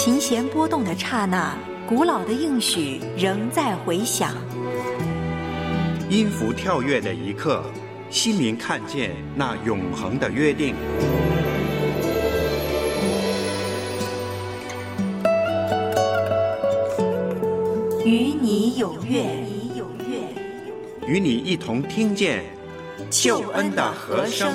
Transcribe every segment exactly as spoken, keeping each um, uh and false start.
琴弦拨动的刹那，古老的应许仍在回响。 音符跳跃的一刻，心灵看见那永恒的约定。 与你有约， 与你一同听见救恩的和声。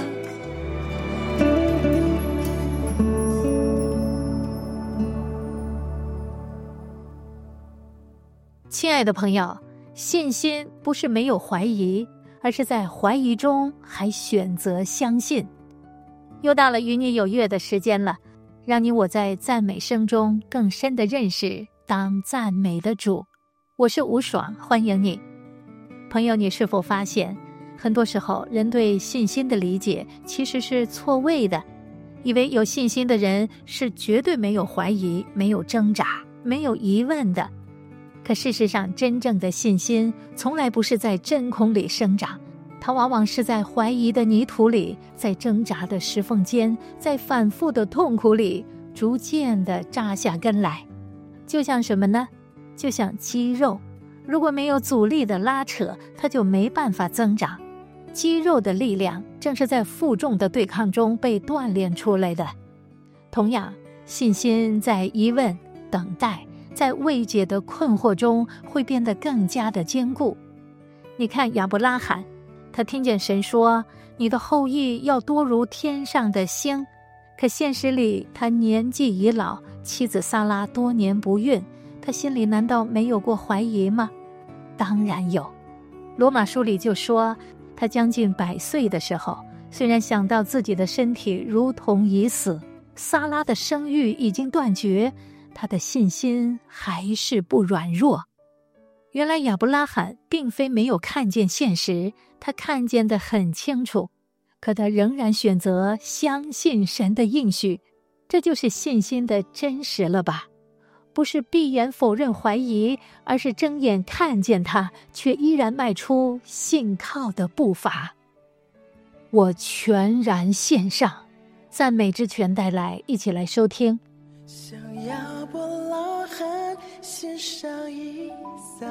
亲爱的朋友，信心不是没有怀疑，而是在怀疑中还选择相信。又到了与你有约的时间了，让你我在赞美声中更深的认识当赞美的主。我是吴爽，欢迎你。朋友，你是否发现很多时候人对信心的理解其实是错位的，以为有信心的人是绝对没有怀疑、没有挣扎、没有疑问的。可事实上，真正的信心从来不是在真空里生长，它往往是在怀疑的泥土里，在挣扎的石缝间，在反复的痛苦里逐渐地扎下根来。就像什么呢？就像肌肉，如果没有阻力的拉扯，它就没办法增长。肌肉的力量正是在负重的对抗中被锻炼出来的。同样，信心在疑问、等待，在未解的困惑中会变得更加的坚固。你看亚伯拉罕，他听见神说，你的后裔要多如天上的星，可现实里他年纪已老，妻子撒拉多年不孕，他心里难道没有过怀疑吗？当然有。罗马书里就说，他将近百岁的时候，虽然想到自己的身体如同已死，撒拉的生育已经断绝，他的信心还是不软弱。原来亚伯拉罕并非没有看见现实，他看见得很清楚，可他仍然选择相信神的应许，这就是信心的真实了吧？不是闭眼否认怀疑，而是睁眼看见他，却依然迈出信靠的步伐。我全然献上，赞美之泉带来，一起来收听。 向亚伯拉罕献上以撒，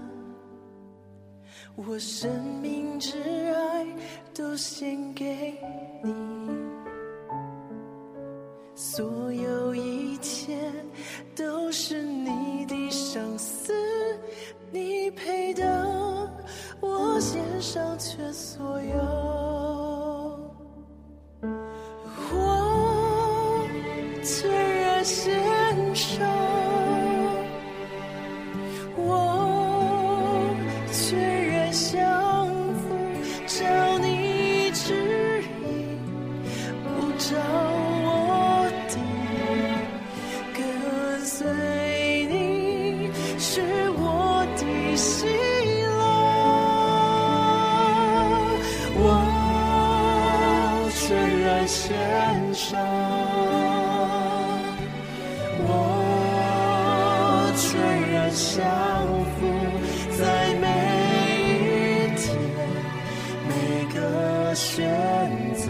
我生命之爱都献给你，所有一切都是你的赏赐，你配得我献上全所有。我全然献上，我全然降服，照你旨意，不照我的，跟随你是我的喜乐。我全然献上，降服在每一天每个选择，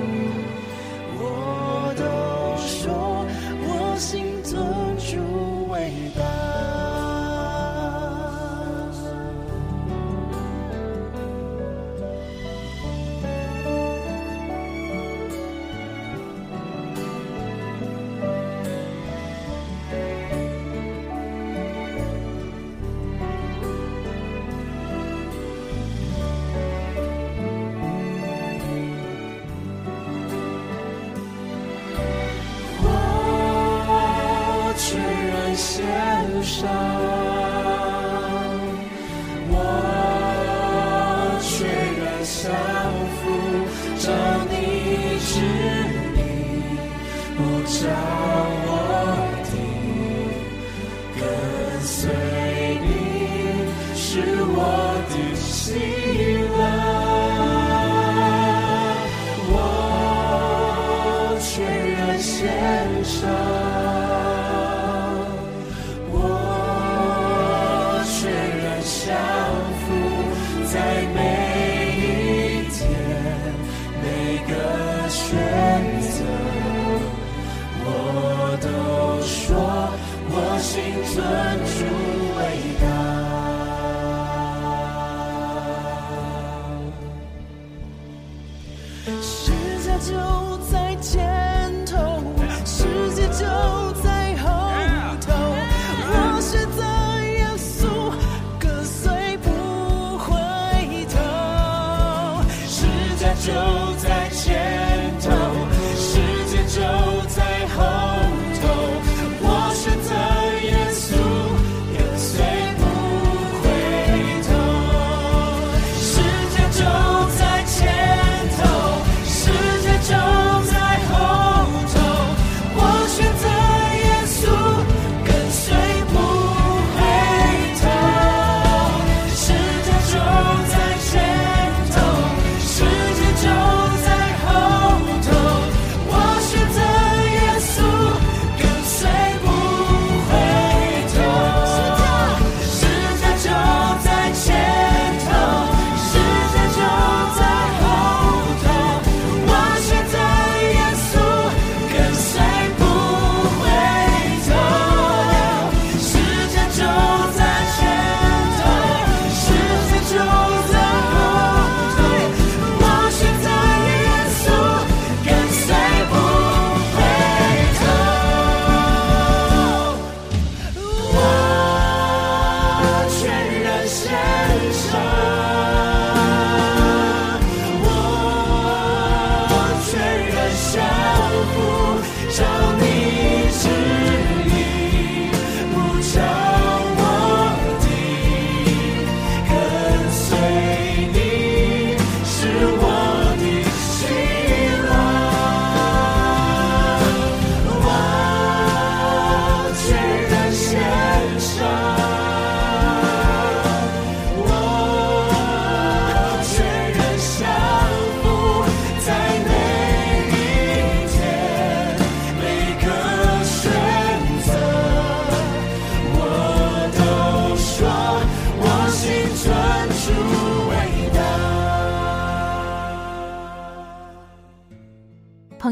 我都说我心尊主伟大。献上，我全然降服，照你旨意，不照我的，跟随你是我的喜乐。我全然献上，降服在每一天每个选择，我都说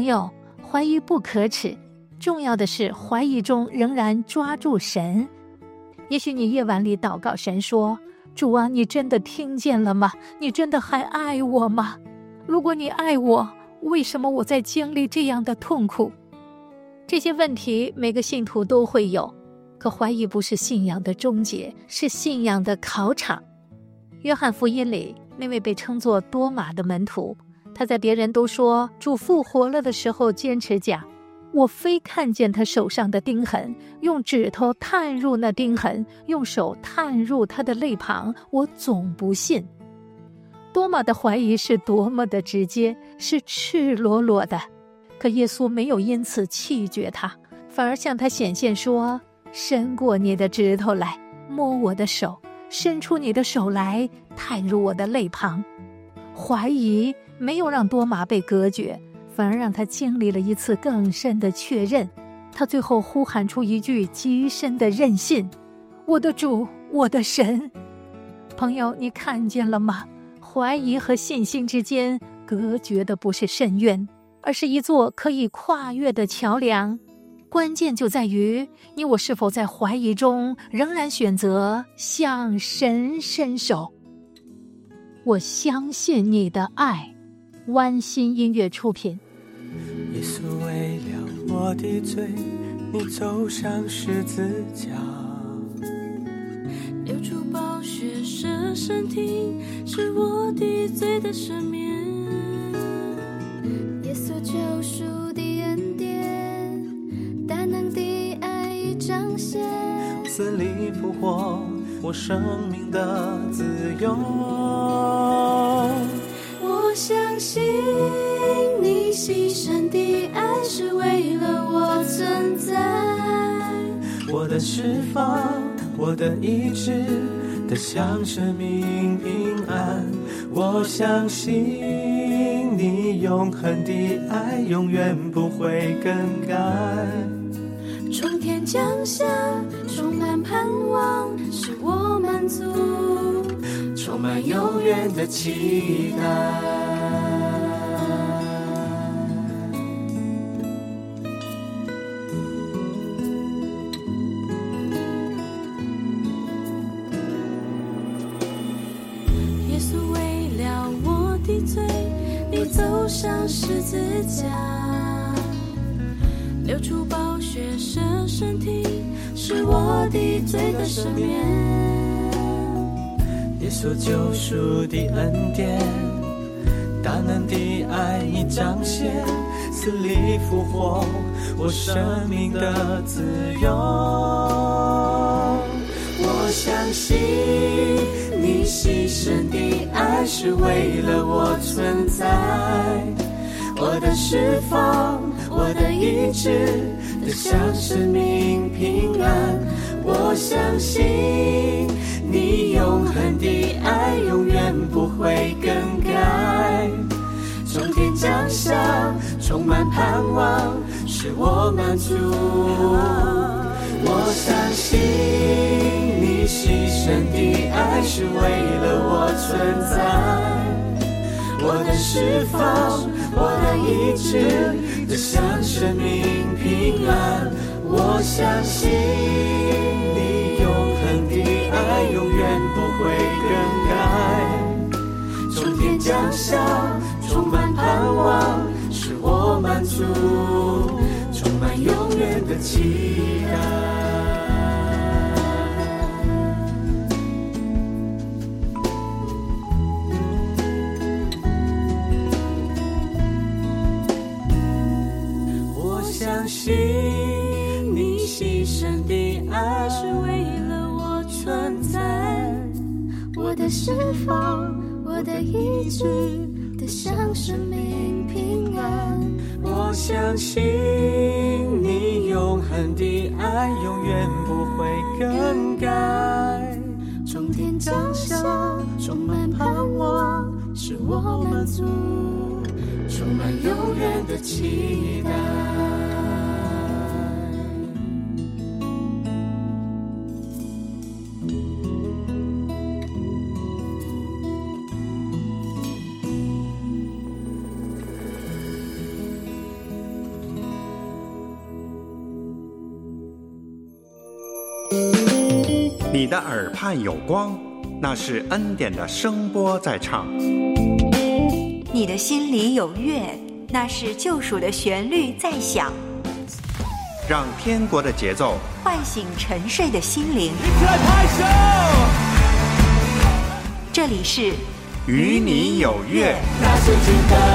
友，怀疑不可耻，重要的是怀疑中仍然抓住神。也许你夜晚里祷告神说，主啊，你真的听见了吗？你真的还爱我吗？如果你爱我，为什么我在经历这样的痛苦？这些问题每个信徒都会有，可怀疑不是信仰的终结，是信仰的考场。约翰福音里那位被称作多马的门徒，他在别人都说主复活了的时候坚持讲，我非看见他手上的钉痕，用指头探入那钉痕，用手探入他的肋旁，我总不信。多马的怀疑是多么的直接，是赤裸裸的，可耶稣没有因此弃绝他，反而向他显现说，伸过你的指头来，摸我的手，伸出你的手来，探入我的肋旁。怀疑没有让多马被隔绝，反而让他经历了一次更深的确认。他最后呼喊出一句极深的认信，我的主，我的神。朋友，你看见了吗？怀疑和信心之间隔绝的不是深渊，而是一座可以跨越的桥梁。关键就在于你我是否在怀疑中仍然选择向神伸手。我相信你的爱，湾心音乐出品。 耶稣为了我的罪，你走上十字架，流出宝血舍身体，是我的罪的赦免。 耶稣救赎的恩典，大能的爱已彰显， 死里复活，我生命的自由。我相信你牺牲的爱是为了我存在，我的释放，我的医治，得享生命平安。我相信你永恒的爱永远不会更改，从天降下，充满盼望，使我满足，充满永远的期待。耶稣为了我的罪，你走上十字架，流出宝血舍身体，是我的罪的赦免。耶稣救赎的恩典，大能的爱已彰显，死里复活，我生命的自由。我相信你牺牲的爱是为了我存在，我的释放，我的医治，得享生命平安。我相信你永恒的爱永远不会更改，从天降下，充满盼望，使我满足。我相信你牺牲的爱是为了我存在，我的释放，我的医治，得享生命平安。我相信你永恒的爱永远不会更改，从天降下，充满盼望，使我满足，充满永远的期待。我相信你牺牲的爱是为了我存在，我的释放，我的医治，得享生命平安。我相信你永恒的爱永远不会更改，从天降下，充满盼望，使我满足，充满永远的期待。 你的耳畔有光，那是恩典的声波在唱。 你的心里有乐，那是救赎的旋律在响。 让天国的节奏唤醒沉睡的心灵。 一起来拍手！ 这里是与你有约。 大声敬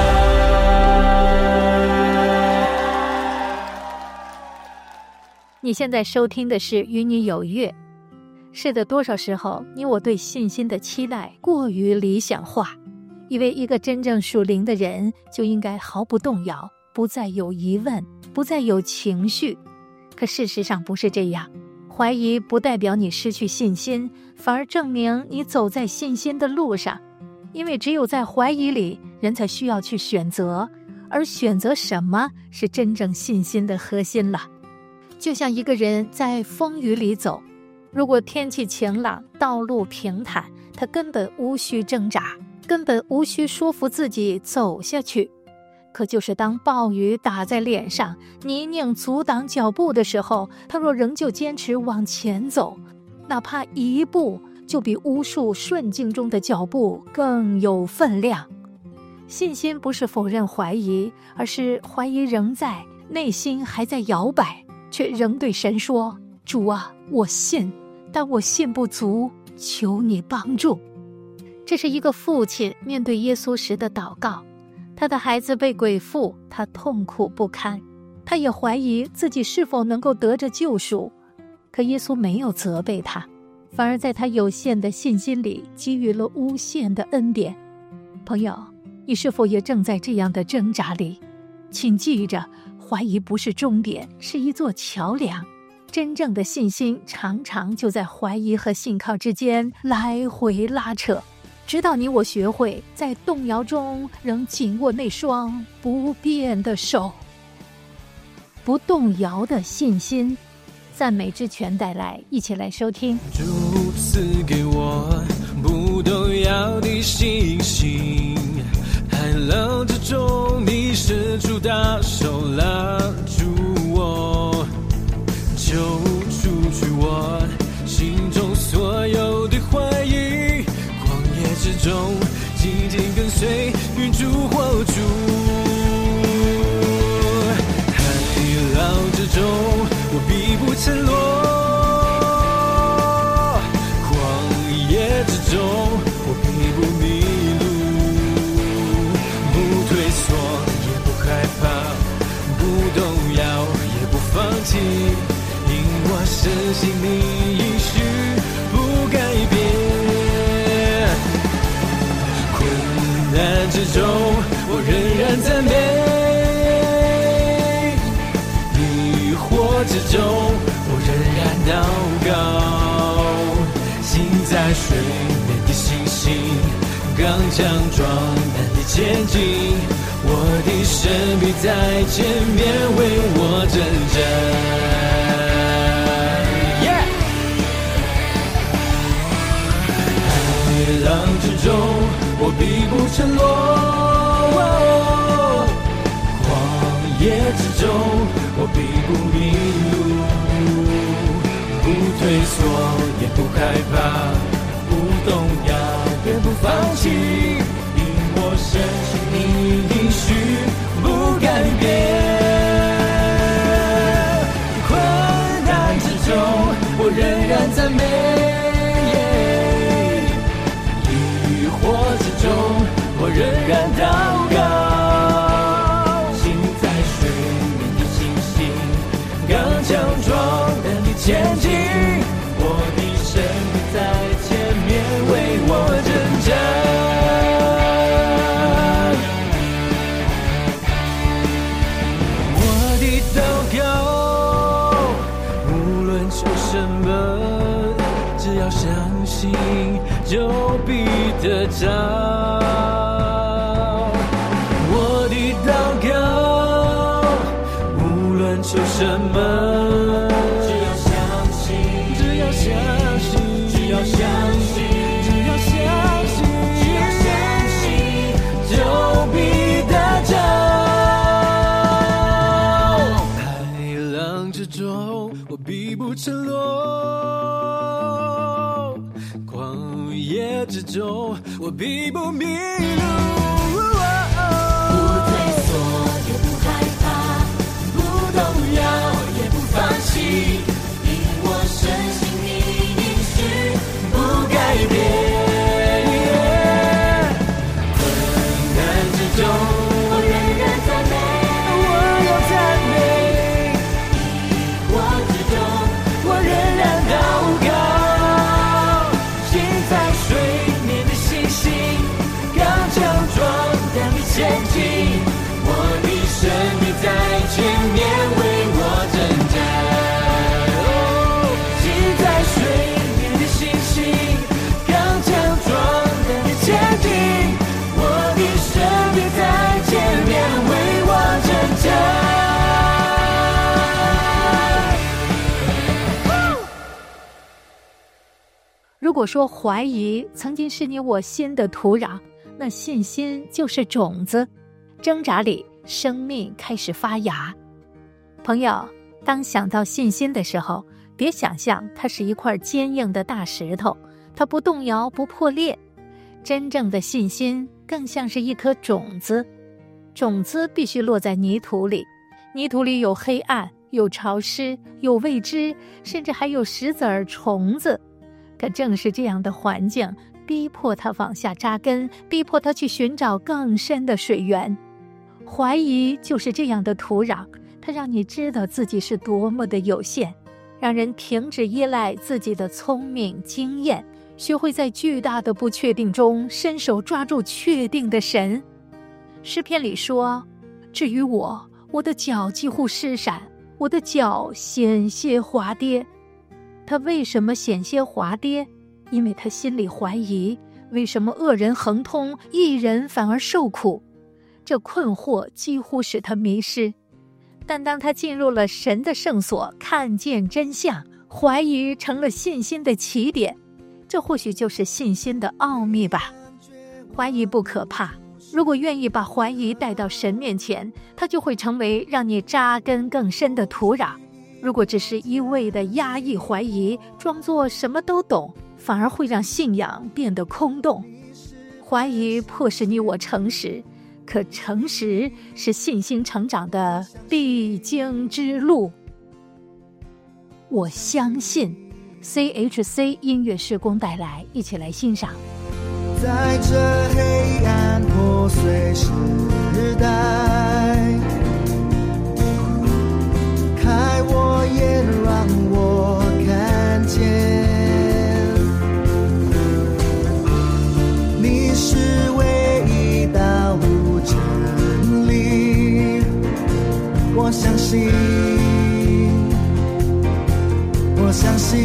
你现在收听的是《与你有约》。是的，多少时候你我对信心的期待过于理想化，以为一个真正属灵的人就应该毫不动摇，不再有疑问，不再有情绪。可事实上不是这样，怀疑不代表你失去信心，反而证明你走在信心的路上。因为只有在怀疑里，人才需要去选择，而选择什么是真正信心的核心了。就像一个人在风雨里走，如果天气晴朗，道路平坦，他根本无需挣扎，根本无需说服自己走下去。可就是当暴雨打在脸上，泥泞阻挡脚步的时候，他若仍旧坚持往前走，哪怕一步就比无数顺境中的脚步更有分量。信心不是否认怀疑，而是怀疑仍在，内心还在摇摆，却仍对神说：主啊，我信，但我信不足，求你帮助。这是一个父亲面对耶稣时的祷告。他的孩子被鬼附，他痛苦不堪，他也怀疑自己是否能够得着救赎。可耶稣没有责备他，反而在他有限的信心里给予了无限的恩典。朋友，你是否也正在这样的挣扎里？请记着，怀疑不是终点，是一座桥梁。真正的信心常常就在怀疑和信靠之间来回拉扯，直到你我学会在动摇中仍紧握那双不变的手。不动摇的信心，赞美之泉带来，一起来收听。 主赐给我不动摇的信心，海浪之中你伸出大手拉住我，救赎去我心中所有的怀疑，旷野之中紧紧跟随，云柱火柱，海浪之中我必不沉落，旷野之中我必不迷路，不退缩也不害怕，不动摇也不放弃，因我深信你应许不改变。困难之中我仍然赞美，疑惑之中我仍然祷告，心在水面的信心，刚强壮胆的前进，我的神必在前面为我征战。Yeah! 海浪之中我必不沉落，旷野之中我必不迷路，不退缩也不害怕，不动摇也不放弃，因我深信你应许不改变。困难之中我仍然赞美，疑惑之中我仍然祷告，心在水面的信心，刚强壮胆的前进，我的神必在前面为我征战。我的祷告无论求什么，只要相信就必得着。我的祷告无论求什么，只要相信，只要相信，只要相信，只要相信，只要相信，就必得着。海浪之中我必不沉落， 之中，我并不迷路。 不退缩，也不害怕，不动摇，也不放弃，因我深信你应许不改变。困难之中，我仍然赞美， 我要赞美， 疑惑之中， 我仍然祷告，心在水面的信心，刚强壮胆的前进，我的生命在前面为我征战。心在水面的信心，刚强壮胆的前进，我的生命在前面为我征战。 如果说怀疑曾经是你我心的土壤，那信心就是种子，挣扎里生命开始发芽。朋友，当想到信心的时候，别想象它是一块坚硬的大石头，它不动摇不破裂。真正的信心更像是一颗种子，种子必须落在泥土里，泥土里有黑暗，有潮湿，有未知，甚至还有石子儿、虫子。可正是这样的环境逼迫它往下扎根，逼迫它去寻找更深的水源。怀疑就是这样的土壤，它让你知道自己是多么的有限，让人停止依赖自己的聪明经验，学会在巨大的不确定中伸手抓住确定的神。诗篇里说，至于我，我的脚几乎失闪，我的脚险些滑跌。他为什么险些滑跌？因为他心里怀疑，为什么恶人亨通，义人反而受苦？这困惑几乎使他迷失。但当他进入了神的圣所，看见真相，怀疑成了信心的起点。这或许就是信心的奥秘吧。怀疑不可怕，如果愿意把怀疑带到神面前，它就会成为让你扎根更深的土壤。如果只是一味的压抑怀疑，装作什么都懂，反而会让信仰变得空洞。怀疑迫使你我诚实，可诚实是信心成长的必经之路。我相信 C H C 音乐事工带来，一起来欣赏。 在这黑暗破碎时代，开我眼让我看见，你是唯一道路真理，我相信，我相信，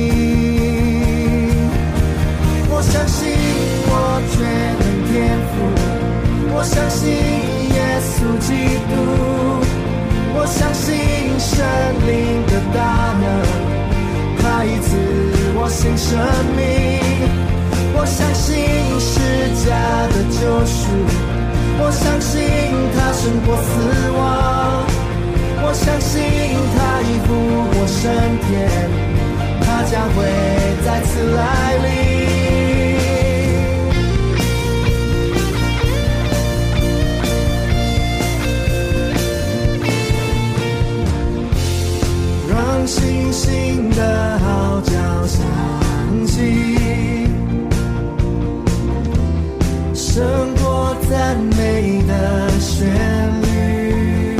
我相信我全能天赋，我相信耶稣基督，我相信神灵的大能，他医治我新生命，我相信十架的救赎，我相信他胜过死亡，我相信他已复活升天，他将会再次来临。让星星的号角响起，胜过赞美的旋律。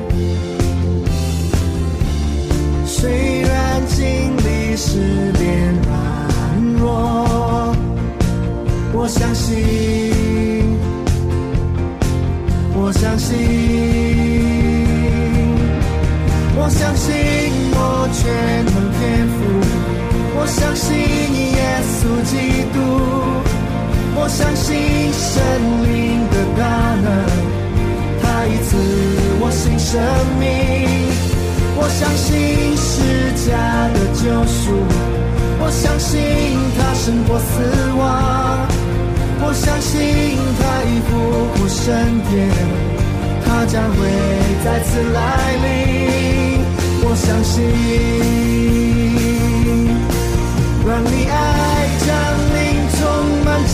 虽然经历失恋软弱，我相信，我相信，我相信我全能天赋，我相信耶稣基督，我相信神灵的大能，他医治我新生命，我相信十架的救赎，我相信他胜过死亡，我相信他已复活升天，他将会再次来临。我相信，让你爱降临充满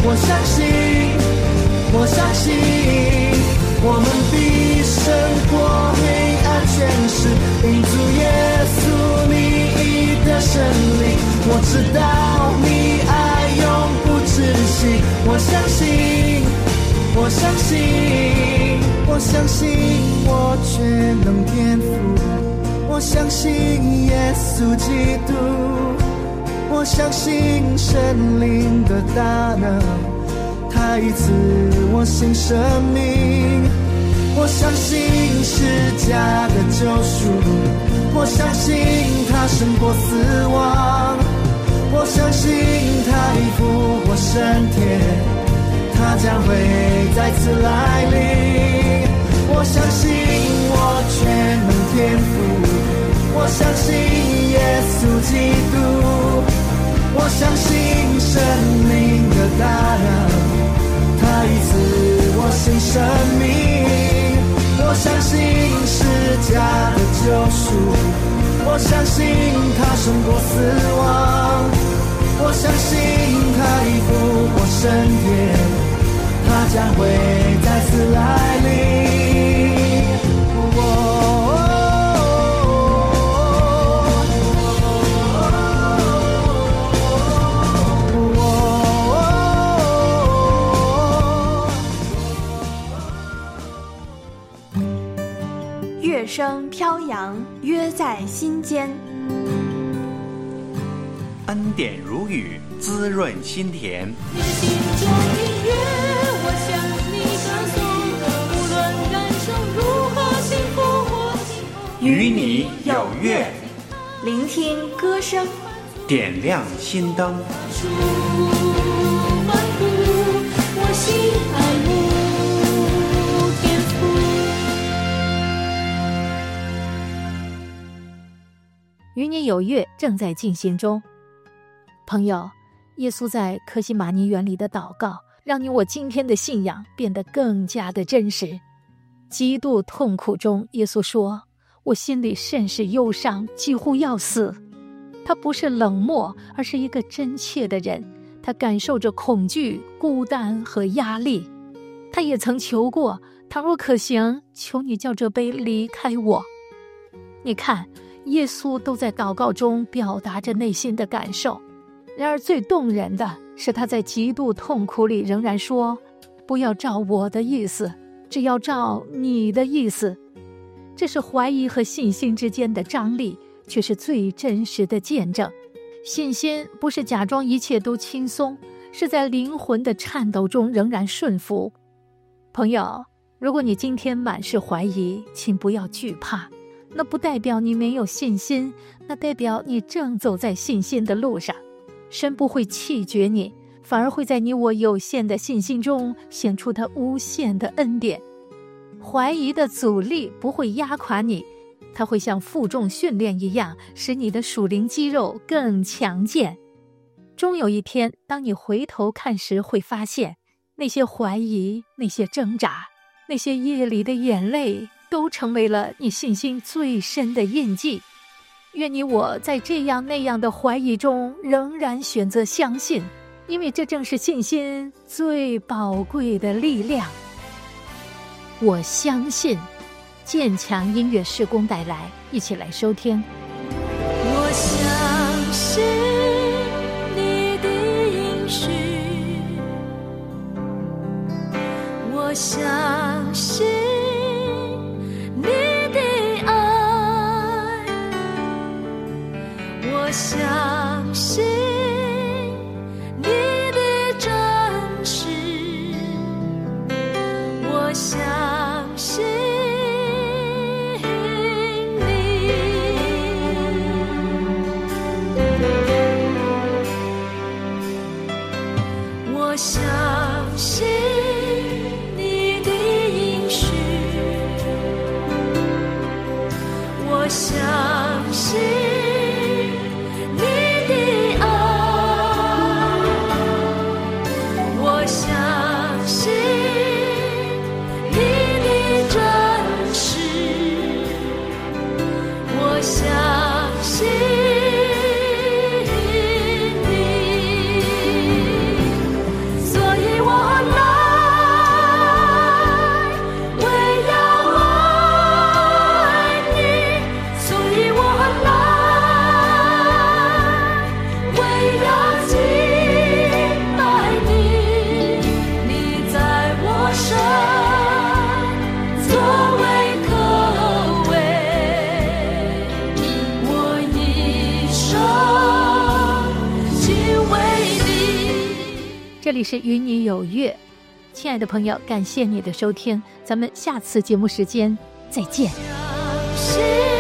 我相信，我相信，我们必胜过黑暗权势，因主耶稣你义的胜利。我知道你爱永不止息，我相信，我相信，我相信我全能天赋，我相信耶稣基督，我相信神灵的大能，他已赐我新生命。我相信十架的救赎，我相信他胜过死亡，我相信他已复活升天，他将会再次来临。我相信我全能天赋，我相信耶稣基督，我相信神灵的大能，他已赐我新生命。我相信十架的救赎，我相信他胜过死亡，我相信他已复活升天，他将会再次来临。 乐声飘扬，约在心间。 恩典如雨，滋润心田。 你的心中音乐，我向你歌颂，无论人生如何幸福或幸福， 与你有约， 聆听歌声， 点亮心灯。 欢呼，我心爱慕天父。 与你有约正在进行中。朋友，耶稣在客西马尼园里的祷告，让你我今天的信仰变得更加的真实。极度痛苦中，耶稣说，我心里甚是忧伤，几乎要死。他不是冷漠，而是一个真切的人，他感受着恐惧、孤单和压力。他也曾求过，倘若可行，求你叫这杯离开我。你看，耶稣都在祷告中表达着内心的感受。然而最动人的是，他在极度痛苦里仍然说，不要照我的意思，只要照你的意思。这是怀疑和信心之间的张力，却是最真实的见证。信心不是假装一切都轻松，是在灵魂的颤抖中仍然顺服。朋友，如果你今天满是怀疑，请不要惧怕，那不代表你没有信心，那代表你正走在信心的路上。神不会弃绝你，反而会在你我有限的信心中显出他无限的恩典。怀疑的阻力不会压垮你，它会像负重训练一样，使你的属灵肌肉更强健。终有一天，当你回头看时，会发现那些怀疑，那些挣扎，那些夜里的眼泪，都成为了你信心最深的印记。愿你我在这样那样的怀疑中仍然选择相信，因为这正是信心最宝贵的力量。我相信，建强音乐事工带来，一起来收听。 我相信你的应许，我相信你的爱，我相信你的真实，我相信我相信你的应许，我相信你的爱，我相信你的真实，我相信所这里是与你有约，亲爱的朋友，感谢你的收听，咱们下次节目时间再见。 是